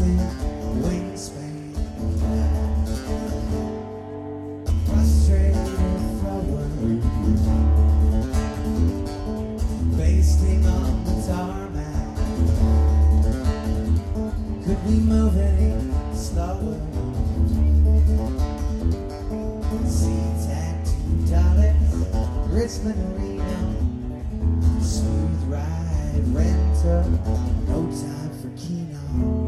rusted wingspan. I'm frustrated forward, basting on the tarmac. Could we move any slower? Richmond Arena, smooth ride renter, no time for Keno.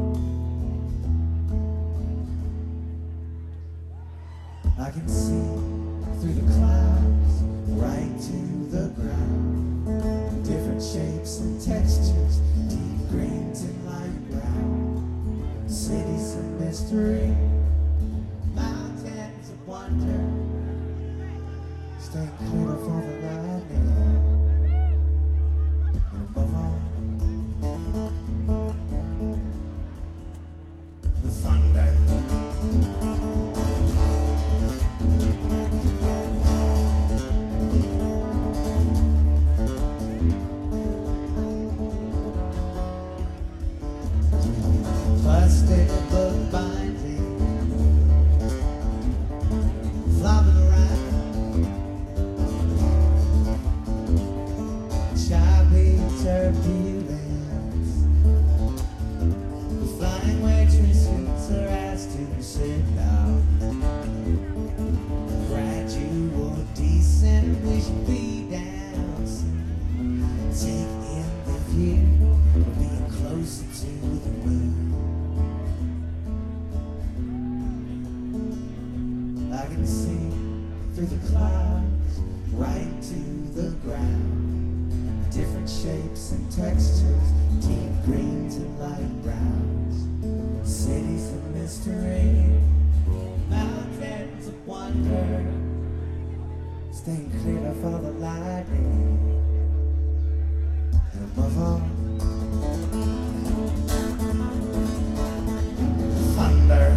I can see through the clouds, right to the ground. Different shapes and textures, deep greens and light brown. Cities of mystery, mountains of wonder. Stay clear of all the lightning, and above all, the thunder. Plastic book binding, flopping around. Turbulence. The flying waitress hoots her ass to sit down. Gradual descent, we should be down soon. Take in the view, we're being closer to the moon. I can see through the clouds, right to the ground. Different shapes and textures, deep greens and light browns. Cities of mystery, mountains of wonder. Staying clear of all the lightning, and above all, thunder.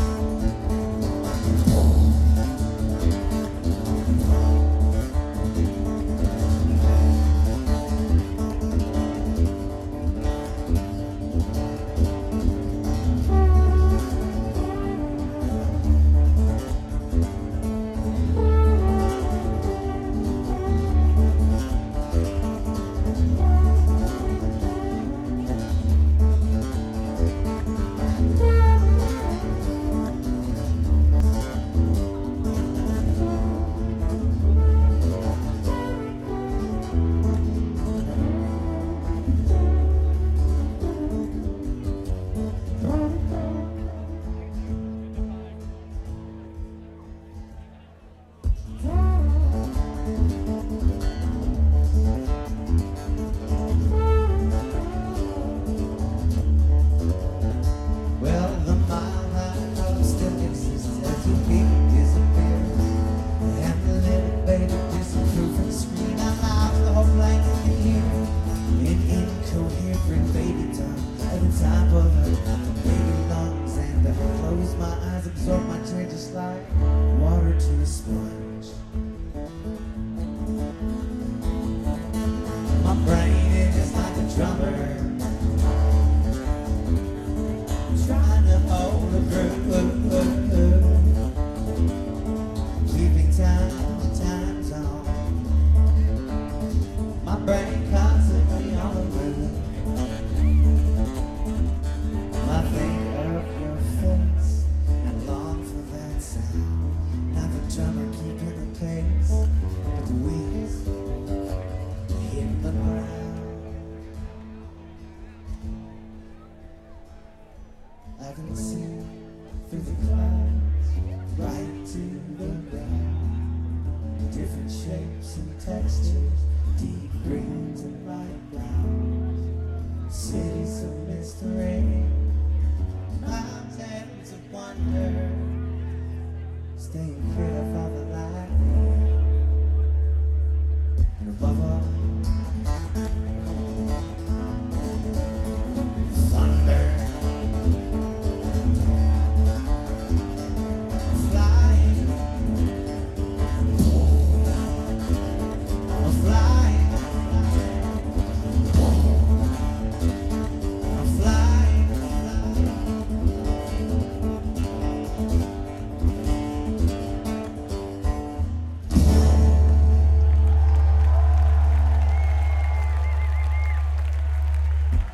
Absorb my drink just like water to a sponge. My brain is like a drummer, trying to hold a groove, keeping time to time zone. My brain constantly on the move. I think of your face and long for that sound. Not the drummer keeping the pace, but the wheels hitting the ground. I can see through the clouds, right to the ground. Different shapes and textures, deep greens and light browns. Cities of mystery.